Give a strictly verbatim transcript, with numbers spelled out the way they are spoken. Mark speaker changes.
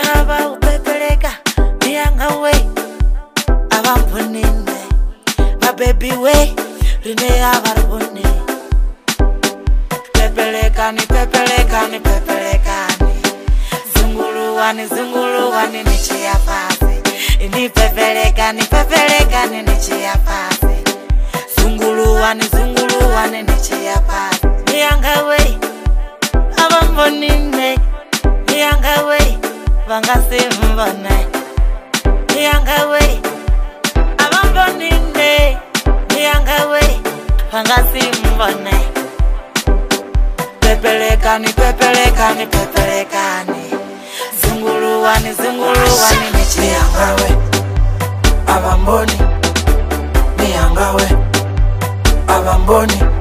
Speaker 1: Baba upepeleka Nianga we Avampunine My baby we Rine avarpune Pepeleka ni pepeleka ni pepeleka ni Zunguluwa ni zunguluwa ni nichi ya pasi Ni pepeleka ni pepeleka ni nichi ya pasi Zunguluwa ni zunguluwa ni nichi ya pasi Nianga we Avampunine Nianga we Vangasi mbone Nianga we Avambonine Nianga we Vangasi mbone Pepeleka ni pepeleka ni pepeleka ni Zunguluwa ni zunguluwa ni nichi
Speaker 2: Nianga we Avamboni Nianga we Avamboni